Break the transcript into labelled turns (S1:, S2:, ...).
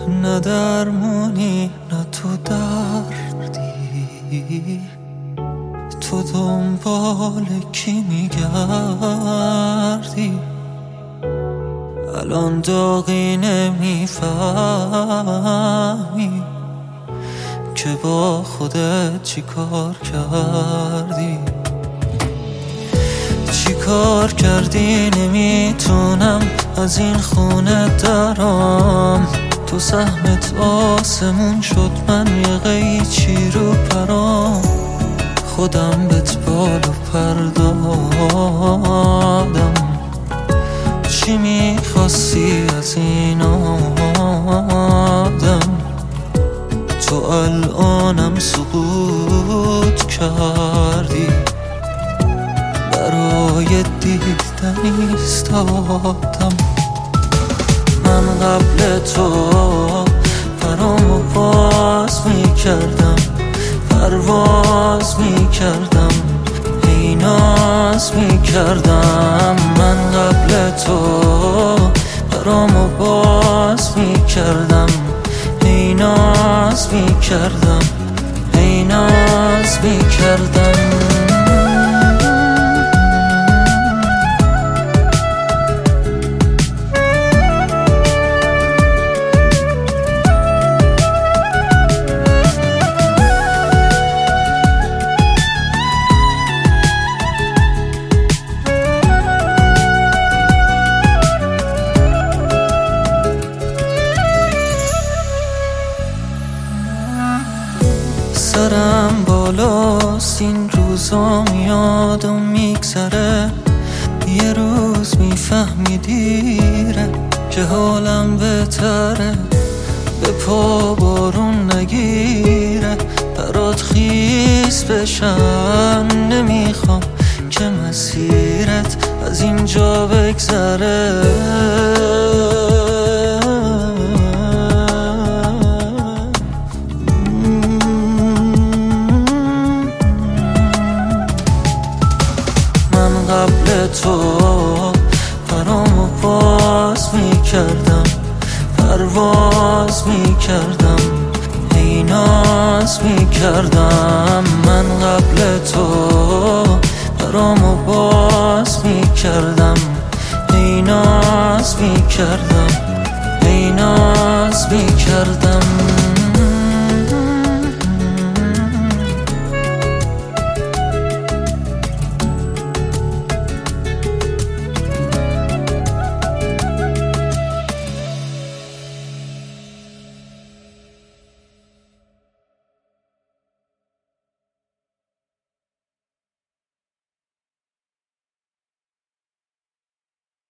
S1: نه درمونی نه تو دردی، تو دنبال کی میگردی؟ الان داغی نمیفهمی که با خودت چی کار کردی. چی کار کردی نمیتونم از این خونه درام، تو سهمت آسمون شد من یه قیچی رو پرام، خودم بهت بالو پر دادم. چی میخواستی از این آدم؟ تو الانم سقوط کردی، برای دیدن ایستادم. من قبل تو پرامو باز میکردم، پرواز میکردم، هی ناز میکردم. من قبل تو پرامو باز میکردم، هی ناز میکردم، هی ناز میکردم. سرم بالاست این روزا میاد و میگذره، یه روز میفهمی دیره که حالم بهتره. به پا بارون نگیره، برات خیس بشم، نمیخوام که مسیرت از اینجا بگذره. قبل تو پرامو باز میکردم، پرواز میکردم، هی ناز میکردم. من قبل تو پرامو باز میکردم، هی ناز میکردم، هی ناز میکردم.